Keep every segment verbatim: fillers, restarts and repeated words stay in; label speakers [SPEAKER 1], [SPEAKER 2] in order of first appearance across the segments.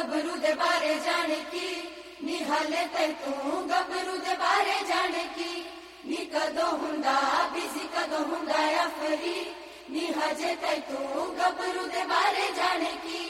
[SPEAKER 1] गबरू दे बारे जाने की नी हाले ते तू गबरू दे बारे जाने की नी कदों हुंदा बिजी कदों हुंदा या फरी नी हजे ते तू गबरू दे बारे जाने की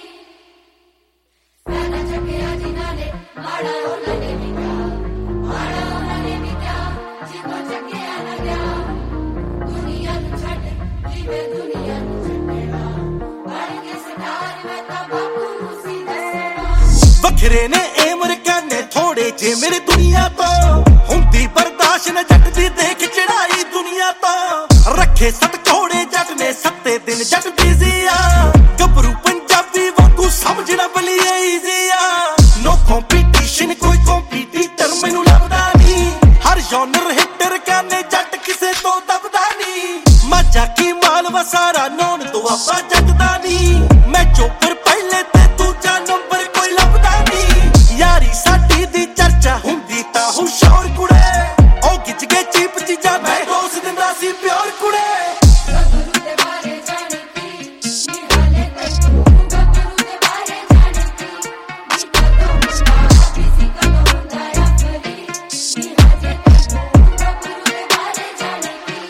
[SPEAKER 1] साना चकिया जिन्हां माड़ा उन्हां ने भी क्या माड़ा उन्हां ने भी क्या जिको चकिया ना गया दुनिया नू छड्ड जिवें दुनिया नू छड्डेगा बण के स्टार मैं तां बापू नू सी दसना
[SPEAKER 2] वखरे ने अमरीकाने थोड़े जे मेरे दुनिया तो हुंदी बर्दाश्त न जट दी देख चढ़ाई दुनिया तो रखे सत घोड़े जट ने सत्ते दिन जट बिजी आ गबरू पंजाबी वांगू समझना बलिए ईजी आ नो कंपीटीशन कोई कंपीटीटर मैनू लभदा नहीं हर जॉनर हिटर करने जट किसे तो दबदा नहीं मैं जाकी मालवा सारा नौन तो आपा जटदा नहीं मैं चोपर पहले ते दूजा नंबर कोई लभदा नहीं यारी साडी दी चर्चा हुंदी ता हुशार कुड़े ओ गिच के चीप चीजा मैं दोस दिंदा सी प्यार कुड़े
[SPEAKER 1] गबरू दे बारे जाने की नी हाले ते तू गबरू दे बारे जाने की नी कदों हुंदा बिजी कदों हुंदा या फरी नी हजे ते तू गबरू दे बारे जाने की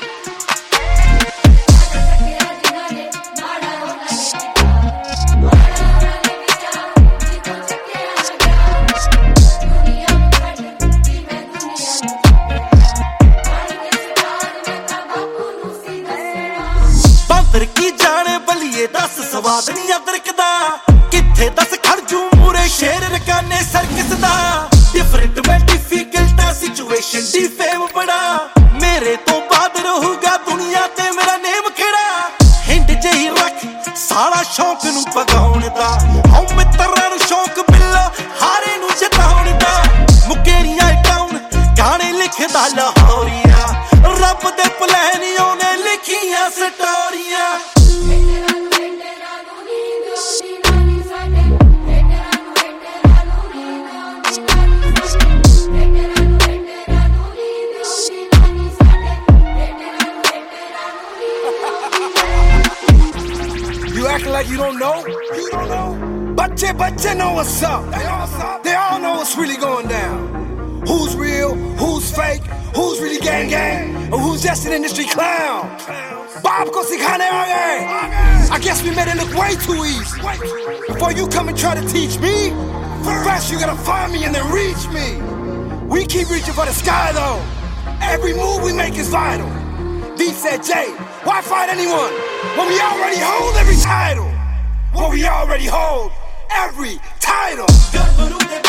[SPEAKER 1] साना चकिया जिन्हां ने माड़ा उन्हां ने भी क्या माड़ा उन्हां ने भी क्या जिको चकिया ना गया दुनिया नू छड्ड जिवें दुनिया नू छड्डेगा बण के स्टार मैं तां बापू नू सी दसना
[SPEAKER 2] बांदर की जाने बलिए दस सवाद नहीं अदरकदा किथे दस खड़जू मूरे शेर रकाने सर्कस दा डिफरेंट में डिफिकल्ट सिचुएशन दी फेम बड़ा मेरे तो बाद रहूगा दुनिया ते मेरा नेम खड़ा हिंड जही रख सारा शौक नू पगाउण दा हूं मित्तरां नू शौक बिल्ला हारे नू जताउण दा मुकेरियां टाउन गाने लिखदा लाहौरिया रब दे पलैनियों ने लिखियां स्टोरियां
[SPEAKER 1] हेटरां नू हेटरां नू नींद आउंदी नानी साडे हेटरां नू हेटरां नू नींद आउंदी नानी साडे हेटरां नू हेटरां नू नींद आउंदी नानी साडे हेटरां नू हेटरां नू नींद
[SPEAKER 3] You acting like you don't know? You don't know? Bache bache know what's up. They all, they all know what's really going down. Who's real? Who's fake? Who's really gang gang? Or who's just an industry clown? Bob ko sikhane aa gaye. I guess we made it look way too easy. Before you come and try to teach me, first you gotta find me and then reach me. We keep reaching for the sky though. Every move we make is vital. D said, Jay, why fight anyone when we already hold every title? When we already hold every title.
[SPEAKER 2] Gabru they